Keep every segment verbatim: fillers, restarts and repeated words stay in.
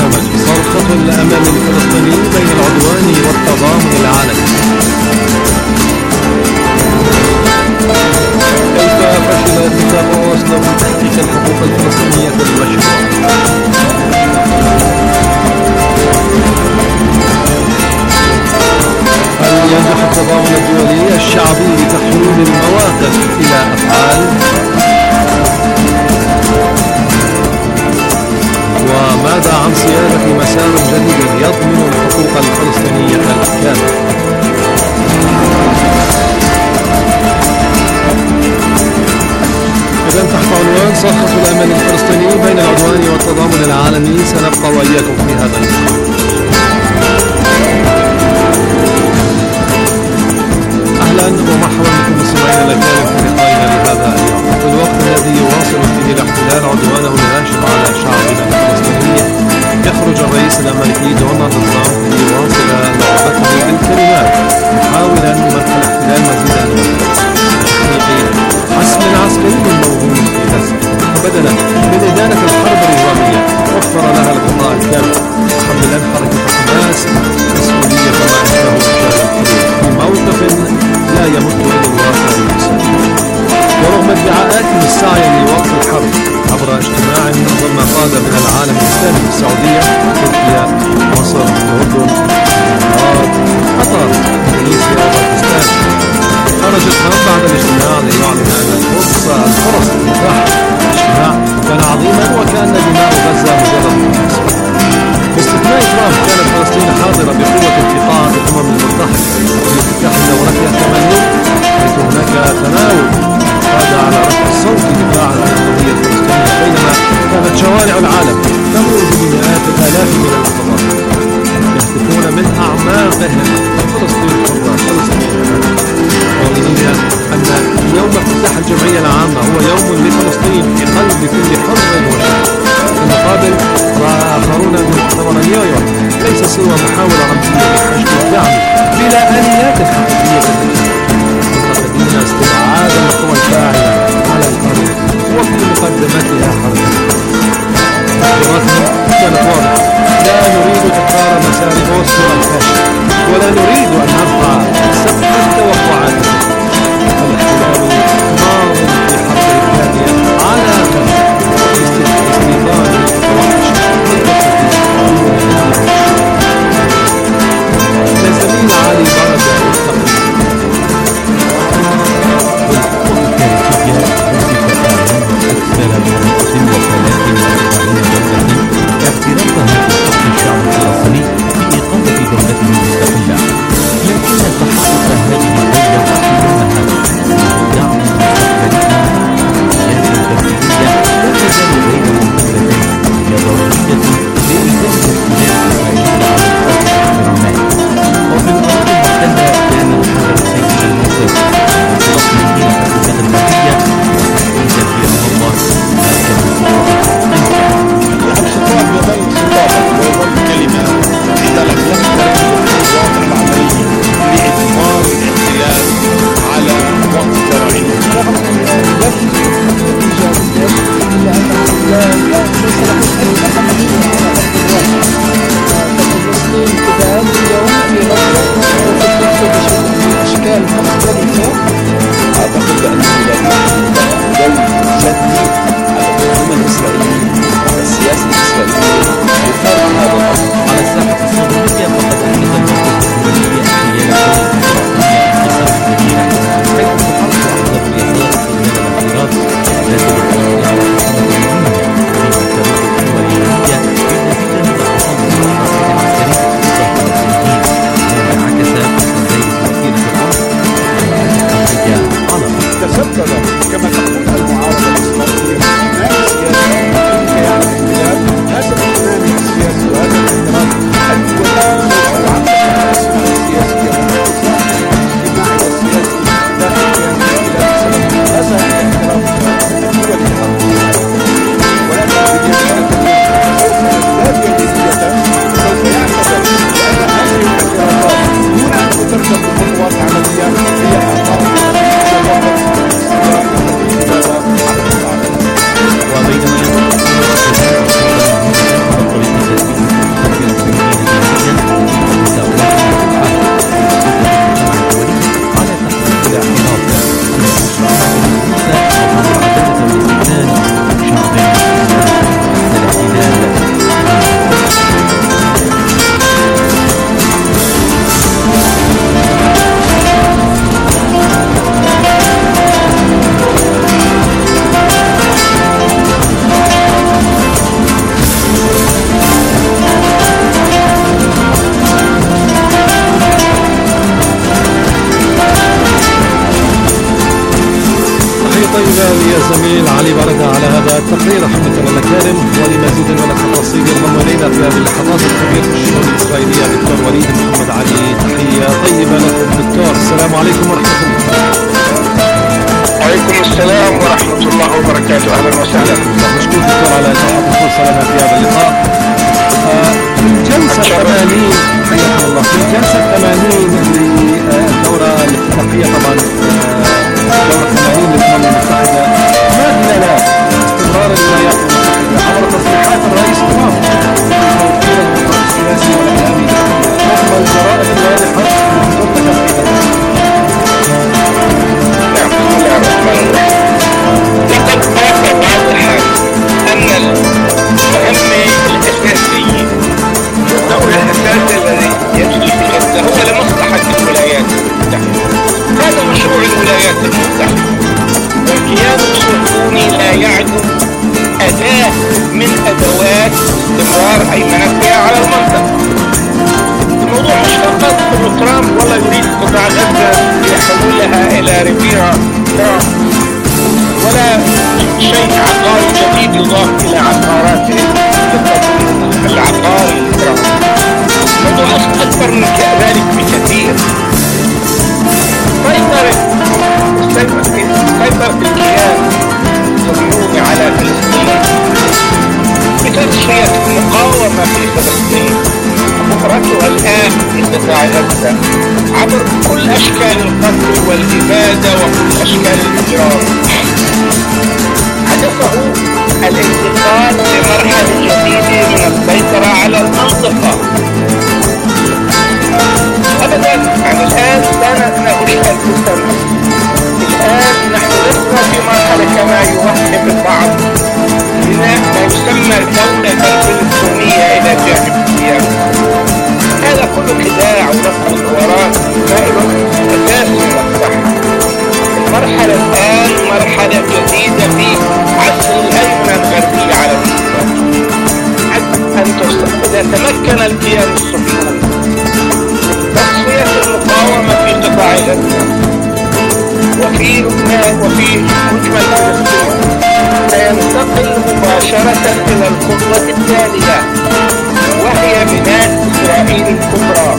برنامج صرخة الأمل الفلسطيني بين العدوان والتضامن العالمي. كيف فشل اتفاق أوسلو في تحقيق الحقوق الفلسطينية المشروعة؟ هل ينجح التضامن الدولي الشعبي بتحويل المواقف إلى أفعال؟ وماذا عن صياغة مسار جديد يضمن الحقوق الفلسطينية الكاملة؟ إذن تحت عنوان صرخة الأمل الفلسطيني بين العدوان والتضامن العالمي سنبقى وإياكم في هذا اللقاء. أهلا ومرحبا بكم مستمعينا الكرام في لقائنا لهذا اليوم، في الوقت الذي يواصل فيه الاحتلال عدوانه الهاشم على شعبنا الفلسطيني، يخرج الرئيس الأمريكي دونالد ترامب ليواصل لعبته بالكلمات محاولا منح الاحتلال مزيدا من تحقيق حسم عسكري موهوم في غزة، فبدلا من إدانة الحرب النظامية وفر لها الغطاء الكامل، محملا حركة حماس مسؤولية ما أنشاه رجال الحدود في موقف لا يمت إلى الواقع الإنساني. ورغم ادعاءاتهم السعي لوقف الحرب عبر اجتماع ضم قادة من العالم الإسلامي في السعودية، تركيا، مصر، الأردن، الإمارات، قطر، إندونيسيا وباكستان، خرج ترامب بعد الاجتماع ليعلن أن الفرصة الفرص لنجاح الاجتماع كان عظيما وكأن دماء غزة مجرد مناسبة. باستثناء ترامب كانت فلسطين حاضرة بقوة في قاعة الأمم المتحدة وفي افتتاح دورتها الثمانين، حيث هناك تناوب قاد على رفع الصوت دفاعا عن القضية الفلسطينية، بينما كانت شوارع العالم تمر بمئات الآلاف من المتظاهرين يهتفون من أعماقهم فلسطين حرة فلسطين قائلين أن يوم افتتاح الجمعية العامة هو يوم لفلسطين في قلب كل حر وشاب. في المقابل رأى آخرون أن مؤتمر نيويورك ليس سوى محاولة رمزية لحشد الدعم بلا آليات حقيقية معتقدين استبعاد القوى الفاعلة على الأرض وفي مقدمتها حركة. تحذيراتهم كانت واضحة: لا نريد تكرار مسار أوسلو الفاشل، ولا نريد أن نرفع سقف التوقعات. الاحتلال ماض في حرب الثانية على غزة باستيطان الفواحش للزميل علي بركة الثقيل. والحقوق الكارثية وصفت عنه أكثر من مئة وثلاث وأربعين دولة اعترافها بحق الشعب الفلسطيني في إقامة دولته المستقلة. في هذه اللحظات الخبير في الشؤون الإسرائيلية دكتور وليد محمد علي. تحية طيبة لكم دكتور، السلام عليكم ورحمة الله. وعليكم السلام ورحمة الله وبركاته، أهلا وسهلا. مشكور دكتور على إتاحة الفرصة لنا في هذا اللقاء. في الجلسة الثمانين حياكم الله، في الجلسة الثمانين للدورة الاتفاقية طبعا الدورة الثمانين للأمم المتحدة، ما دلنا استمرار الولايات المتحدة عبر تصريحات الرئيس ترامب توكيل الخطاب السياسي والإعلامي رغم الجرائم الواضحة التي ترتكب في هذا. نعم، بسم الله الرحمن الرحيم. لقد بات واضحا أن المهمة الأساسية أو الأساس الذي يجري في غزة هو لمصلحة الولايات المتحدة. هذا مشروع الولايات المتحدة، والكيان الصهيوني لا يعد أداة من أدوات استمرار هيمنتها على المنطقة. الموضوع مش فقط أن ترامب والله يريد قطاع غزة يحولها إلى ريفيرا، ولا شيء عقاري جديد يضاف إلى عقاراته العقاري لترامب. الموضوع أكبر من ذلك بكثير. سيطرة سيطرة الكيان الصهيوني على فلسطين بتضحية المقاومة في فلسطين وقرتها الآن في قطاع غزة عبر كل أشكال القتل والإبادة وكل أشكال الإجرام. هدفه الانتقال لمرحلة جديدة من السيطرة على المنطقة. أبدا يعني الآن لا نعيش السنة، الآن نحن لسنا في مرحلة كما يوهم البعض بناء ما يسمى الدولة الفلسطينية إلى جانب السياسة. هذا كله خداع ونقل وراء نائب أساس المصلحة. المرحلة الآن مرحلة جديدة في عصر الهيمنة الغربية على الإسلام. إذا تمكن الكيان الصهيوني تصفية المقاومة في قطاع غزة وفي لبنان وفي مجمل فلسطين، سينتقل مباشرة إلى الخطوة التالية وهي بناء إسرائيل الكبرى.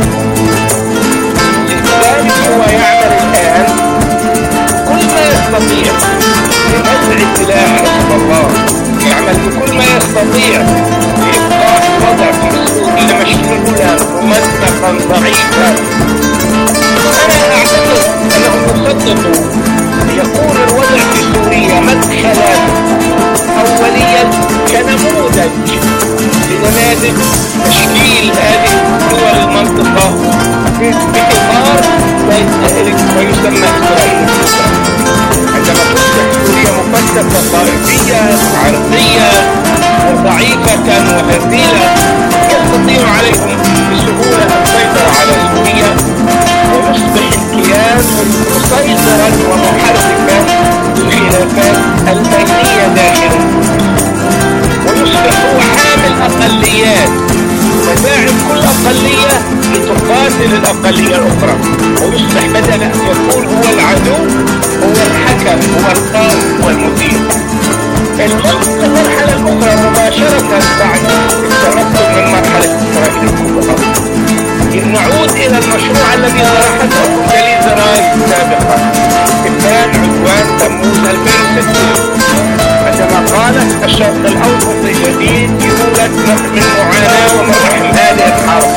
لذلك هو يعمل الآن كل ما يستطيع لنزع سلاح حزب الله، يعمل بكل ما يستطيع لإبقاء الوضع في سوريا مشلولا ممزقا ضعيفا. أنا أعتقد أنهم يصدقوا يكون الوضع في سوريا مدخلا أوليا كنموذج لنماذج تشكيل هذه دول المنطقة في إطار ما يسمى إسرائيل. عندما تصبح سوريا مفتتة طائفية عرقية ضعيفة وهزيلة يستطيع عليهم بسهولة السيطرة على سوريا ويصبح الكيان مسيطرا ومحركا للخلافات البينية داخله، ويصبح هو حامل أقليات وداعم كل أقلية لتقاتل الأقلية الأخرى، ويصبح بدل أن يكون هو العدو هو الحكم هو القائد هو المدير. المرحلة الأخرى مباشرة بعد التمكن من مرحلة إسرائيل الكبرى نعود إلى المشروع الذي طرحته كليزا رايس سابقا إبان عدوان تموز ألفين وستة، عندما قالت الشرق الأوسط الجديد يولد من معاناة ومن رحم هذه الحرب.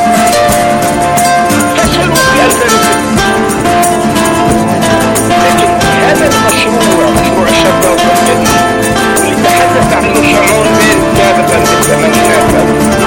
فشلوا في ألفين وستة، لكن هذا المشروع مشروع الشرق الأوسط الجديد اللي تحدث عنه شمعون بين سابقا في الثمانينات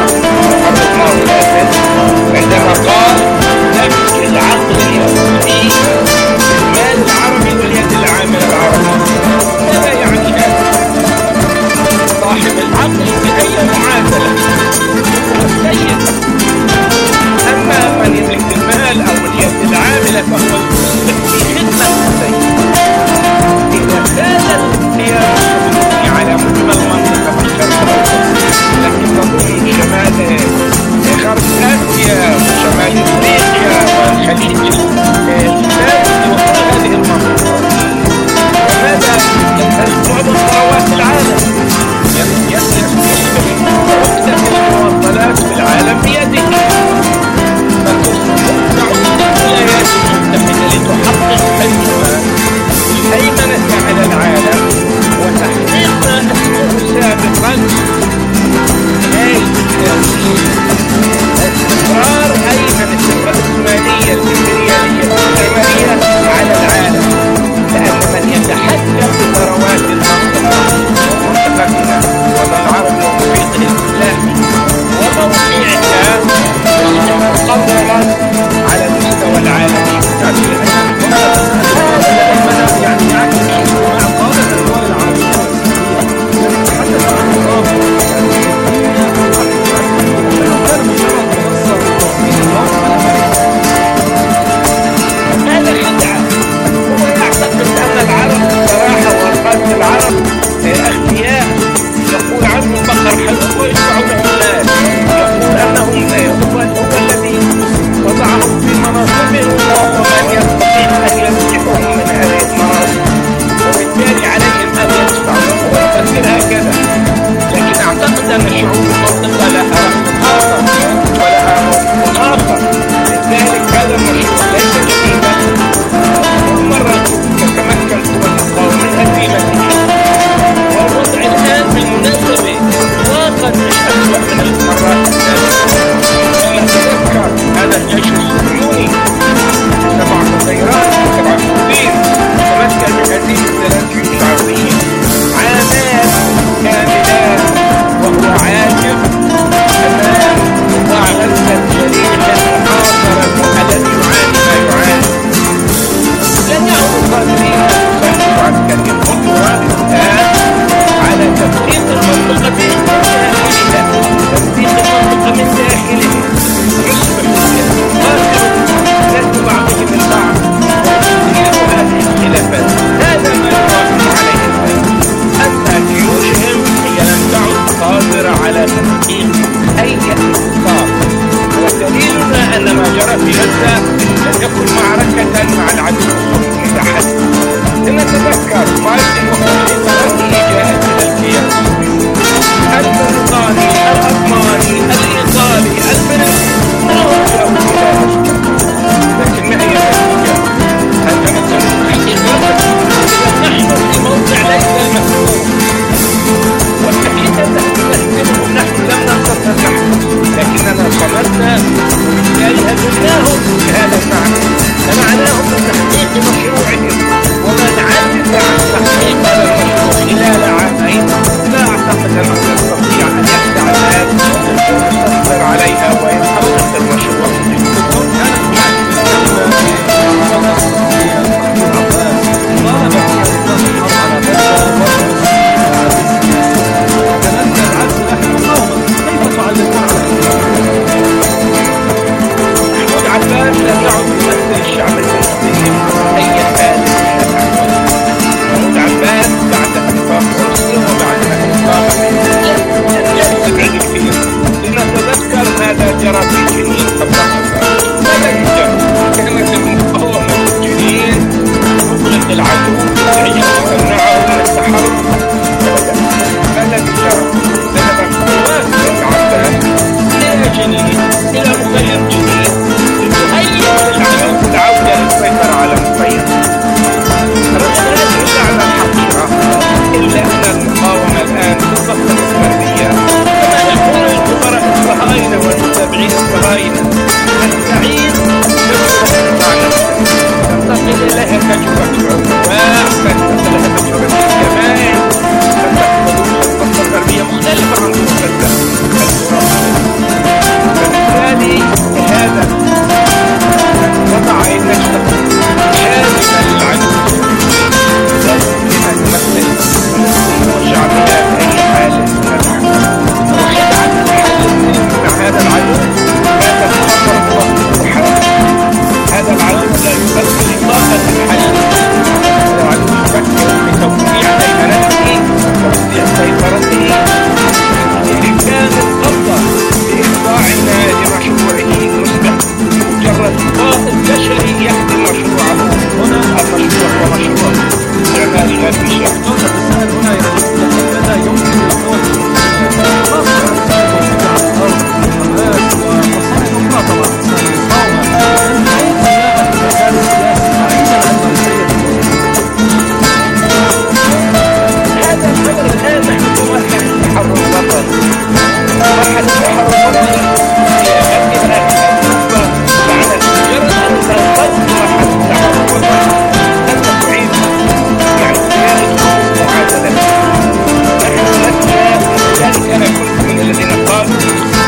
ومن داخلهم يصبح قاتل بعضهم البعض ويثير هذه الخلافات. هذا ما يراهن عليه الناس، أن جيوشهم هي لم تعد قادرة على تحقيق أي انتصار. ودليلنا أن ما جرى في غزة لم يكن معركة مع العدو المتحد. لنتذكر مارتن التي جاءت إلى الكيان البريطاني الألماني الإيطالي الفرنسي كلهم جاءوا إلى غزة، لكن ما هي النتيجة؟ عندما تحقيق غزة نحن في موضع ليس المفهوم، والحقيقة نحن نحن لم ننتصر نحن، لكننا صمدنا وبالتالي هزمناهم بهذا المعنى. فمعناهم من تحقيق مشروعهم، ومن عجز عن تحقيق هذا المشروع خلال عامين لا أعتقد أنه يستطيع أن يخدع الناس ويسيطر عليها ويحقق المشروع. محمود عباس لم يعد يمثل الشعب المصري أي حال من الأحوال. محمود عباس بعد إطلاق روسيا وبعد إطلاق لم يستبعد الكثير. لنتذكر ماذا جرى في جنين قبل فترة. ماذا جرى؟ كانت المقاومة في جنين تطلق العدو وهي تمنعه من التحرك. ماذا جرى؟ ذهب قوات عباس إلى جنين، إلى مخيم جنين، لتهيئ للعدو العودة للسيطرة على المخيم. الرجال إلا على الحقيقة، إلا أن المقاومة الآن تفقد الفردية. كما يقول الخبراء الصهاينة والمتابعين الصهاينة، السعيد تجربة مع نفسه تنتقل إليها تجربة العقباء، تنتقل لها تجربة الجماعة، تنتقل تربية مختلفة عن تلك فبالتالي هذا وضع النشطة حالما للعدو لذلك لما تمثل وشعبنا بأي حال من الأحوال وخدعة الحل مع هذا العدو لا تتخطر وقت الحل. هذا العدو لا يفكر إطلاقا الحل، هذا العدو يفكر بتوسيع هيمنته وتوسيع سيطرته بإمكان القبضة بإخضاعنا لمشروعه المثبت. مجرد قائد بشري يخدم مشروعه. هنا المشروع هو مشروع استعمال غير الشعب. السؤال هنا يقول ماذا يمكن للقوى هذا الأمر الآن نحن في مرحلة التحرر الوطني. مرحلة التحرر الوطني هي أكثر النسبة معنى مجرد أن تنقض مرحلة التحرر الوطني أن تعيد يعني زيادة معادلة. نحن لسنا ذلك أنا كنت من الذين قالوا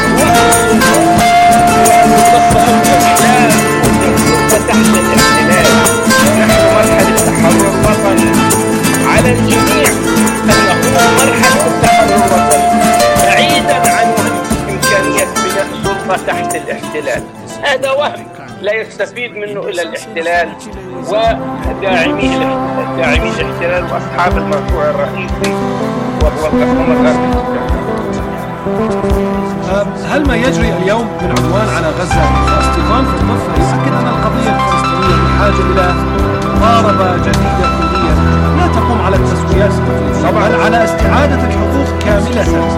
والقصة الاحتلال والقصة تحت الاحتلال. نحن مرحلة التحرر الوطني على الجميع أنه مرحلة التحرر الوطني بعيدا عن إمكانية بناء سلطة تحت الاحتلال. هذا وهم لا يستفيد منه إلا الاحتلال وداعمي داعمي الاحتلال وأصحاب المشروع الرئيسي وهو الحكومة الغربية. هل ما يجري اليوم من عدوان على غزة ستيفان في الضفة يؤكد أن القضية الفلسطينية بحاجة إلى مقاربة جديدة كلية لا تقوم على التسويات بل على استعادة الحقوق كاملة؟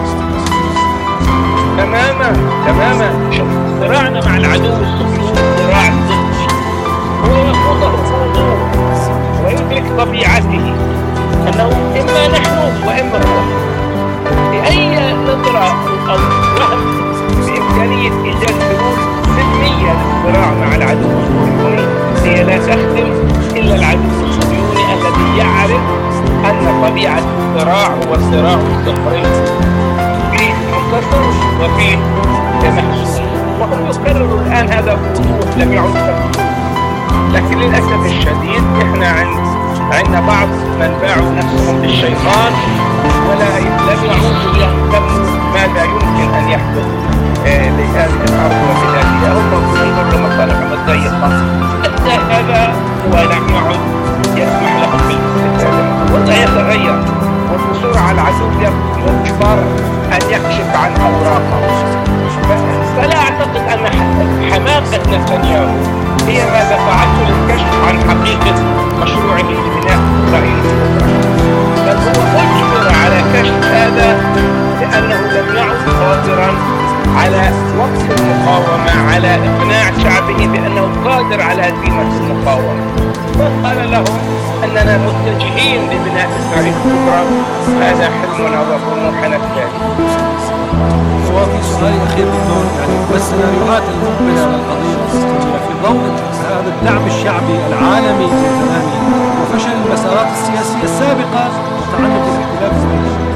تماما تماما. صراعنا مع العدو الصهيوني صراع ضدي، هو يخوضه خطوه ويدرك طبيعته أنه إما نحن وإما هو. بأي نظرة أو وهم بإمكانية إيجاد حلول سلمية للصراع مع العدو الصهيوني هي لا تخدم إلا العدو الصهيوني الذي يعرف أن طبيعة الصراع هو صراع صخري فيه منتصر وفيه محسوس، وهم يكرروا الآن هذا بوضوح لم يعد تفكير. لكن للأسف الشديد إحنا عند عندنا بعض من باعوا نفسهم للشيطان ولا لم يعودوا يهتموا ماذا يمكن أن يحدث آه لهذه الأرض وبلادها، هم ينظر لمصالحهم الضيقة حتى هذا ولم يعد يسمح لهم بالاستفادة. وضع يتغير وبسرعة العدو يجبر أن يكشف عن أوراقه. فلا أعتقد أن حماقة نتنياهو هي ما دفعته للكشف عن حقيقة مشروعه لبناء إسرائيل الكبرى، بل هو أجبر على كشف هذا لأنه لم يعد قادرا على وقف المقاومة، على إقناع شعبه بأنه قادر على هزيمة المقاومة. وقال لهم أننا متجهين لبناء إسرائيل الكبرى، هذا حلمنا وطموحنا الثاني. وفي سؤال أخير دكتور، يعني والسيناريوهات المقبلة للقضية الفلسطينية في ضوء هذا الدعم الشعبي العالمي للتنامي وفشل المسارات السياسية السابقة وتعنت الاحتلال الإسرائيلي؟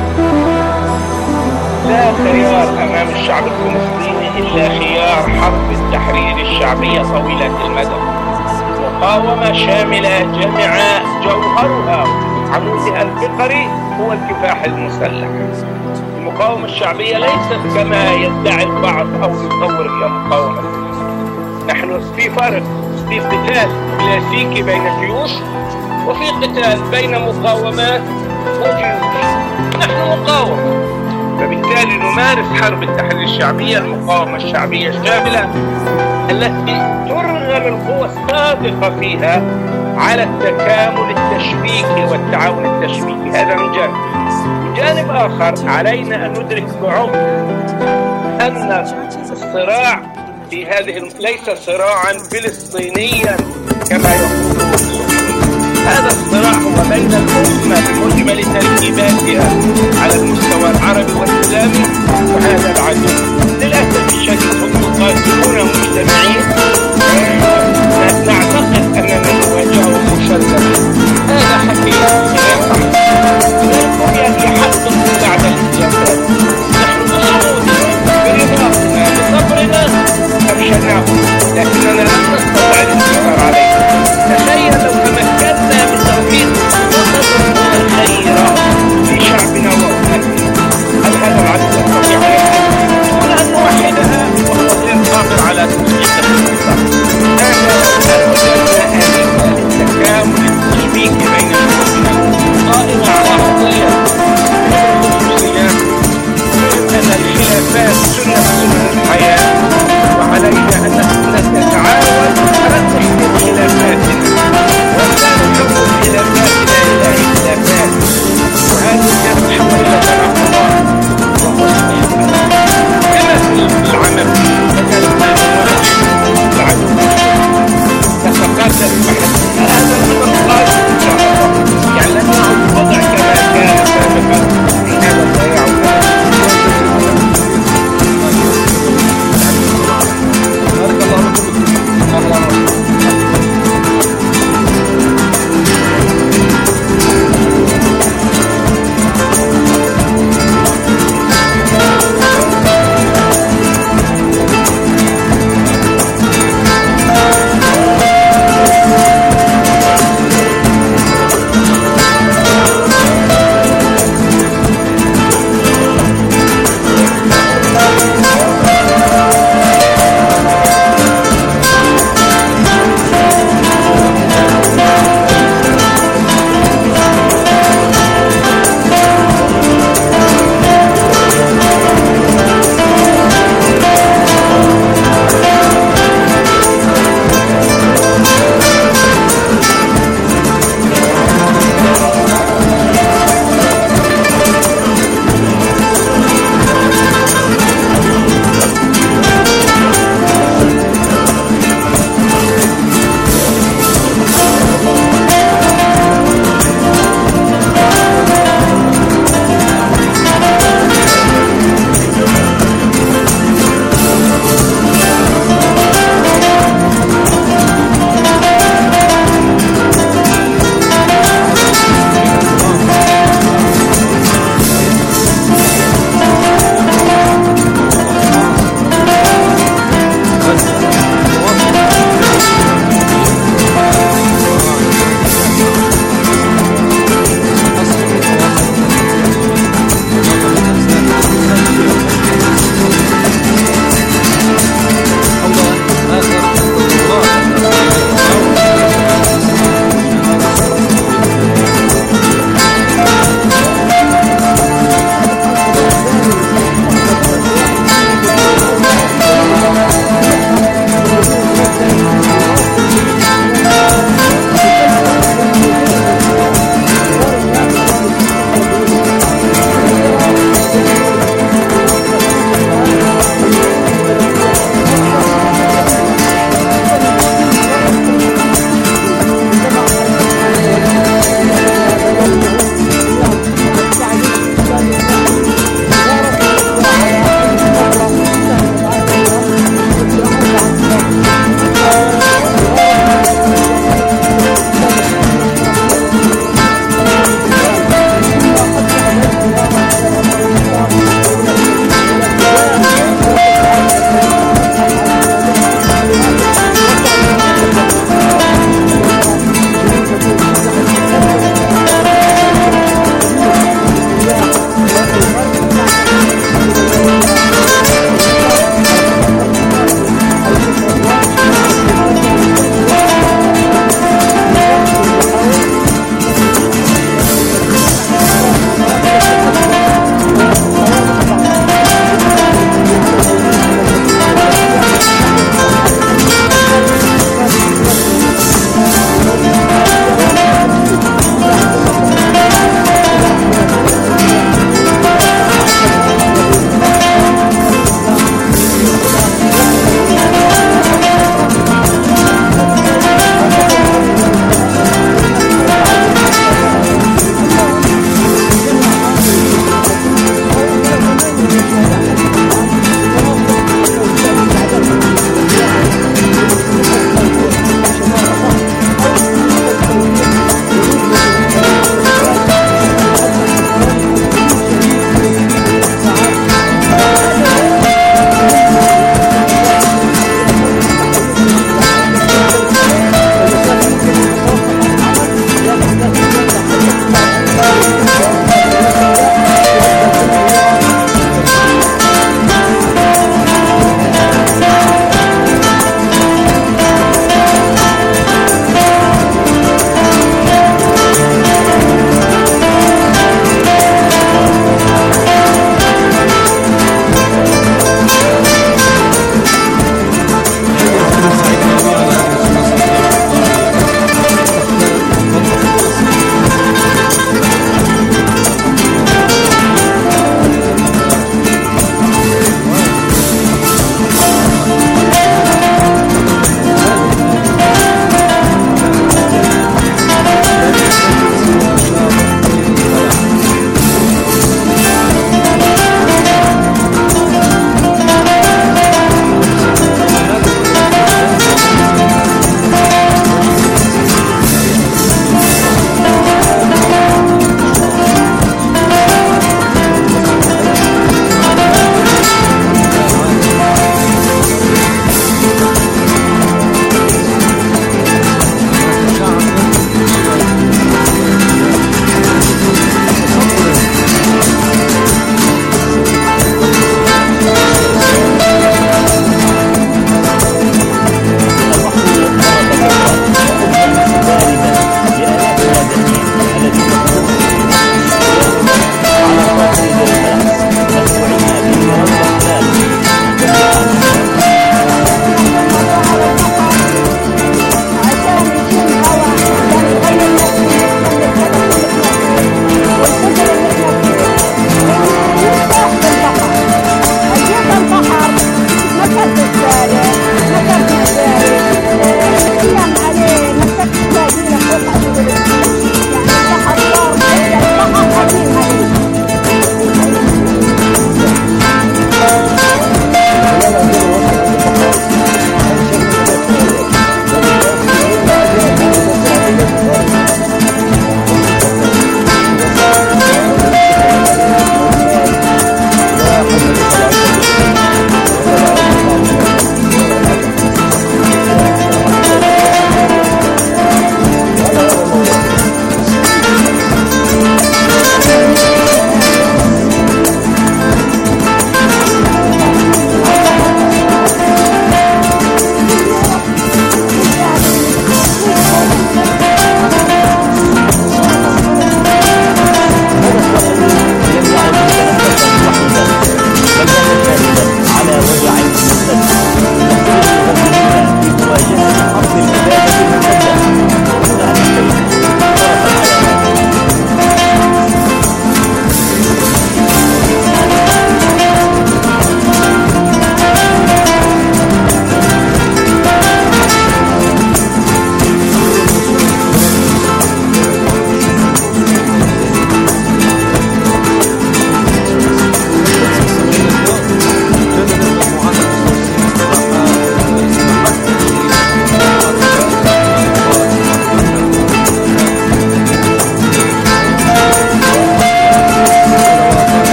لا خيار أمام الشعب الفلسطيني إلا خيار حرب التحرير الشعبية طويلة المدى، مقاومة شاملة جمع جوهرها عمودها الفقري هو الكفاح المسلح. المقاومة الشعبية ليست كما يدعي البعض أو يتصور هي مقاومة. نحن في فرق في قتال كلاسيكي بين جيوش وفي قتال بين مقاومات وجيوش. نحن مقاومة، فبالتالي نمارس حرب التحرير الشعبية، المقاومة الشعبية الشاملة التي ترغم القوى الصادقة فيها على التكامل التشبيكي والتعاون التشبيكي. هذا من جانب. من جانب آخر علينا أن ندرك بعمق أن الصراع في هذه ليس صراعا فلسطينيا كما يقولون. هذا الصراع هو بين الأمة بمجمل تركيباتها على المستوى العربي والإسلامي وهذا العدو. للأسف الشديد هم قادرون مجتمعين، نعتقد أننا نواجههم مسلما. هذا حقيقة غير صحيح. لذلك يحقق بعد الانتخابات نحن بصمودنا برضانا بصبرنا أفشلناه، لكننا لم نستطع الانتصار عليه. تخيل لو تمكنا من توحيد وطن خيرا في شعبنا وأمتنا، هل هذا العدو يستطيع أن دون أن نوحدها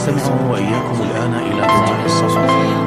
نستمع وإياكم الآن إلى دعاء الصباح.